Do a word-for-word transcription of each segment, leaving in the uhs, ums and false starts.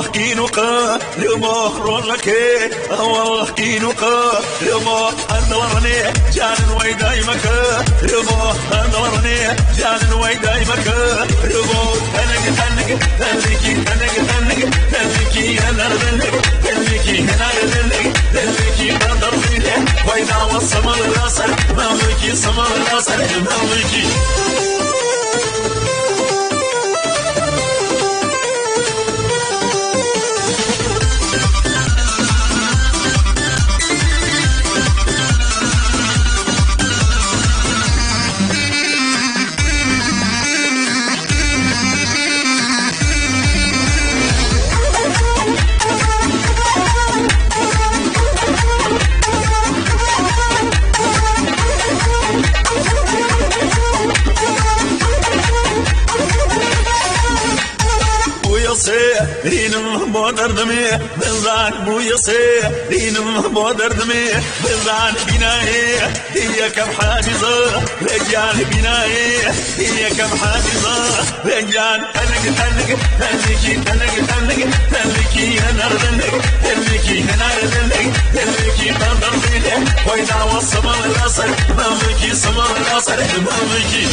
والله كينوقا لما رولك والله كينوقا لما أنورني جان ويداي مكا لما أنورني جان ويداي مكا لما تنك تنك تنكي تنك تنك تنكي أنا تنك تنكي أنا تنك تنكي قدر فيه ويدا والسمر الأسر مملكي سمر الأسر مملكي رينم بودر دمي بزان بويسي رينم بودر دمي بزان بناي هي كم حاجزة رجال بناي هي كم حاجزة رجال تلك تلك تلكي تلك تلك تلكي أنا ردلك تلكي أنا ردلك تلكي قدر فيه وإذا وصم الأصل مملكي سمر الأصل مملكي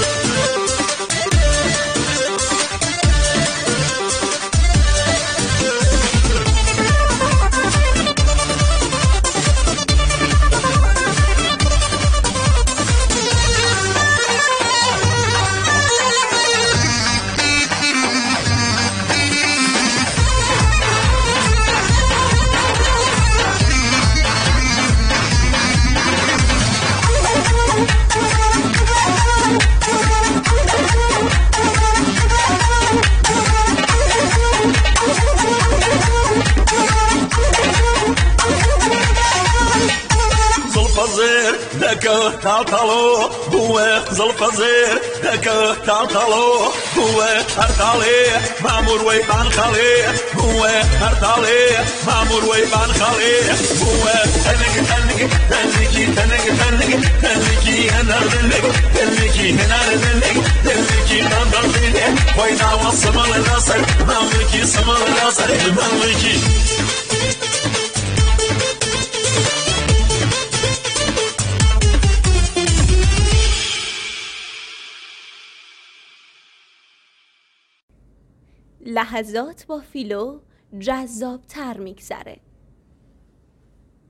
دكه تعطلو هو زلف زير دكه تعطلو هو هرتالي مامور ويبان خالي هو هرتالي مامور ويبان خالي هو تنك تنك تنكي تنك تنك تنكي انا ردلك تنكي انا ردلك تنكي نظر فيه وإذا وصم الأصل مملكي سمر الأصل مملكي لحظات با فیلو جذاب تر میگذره.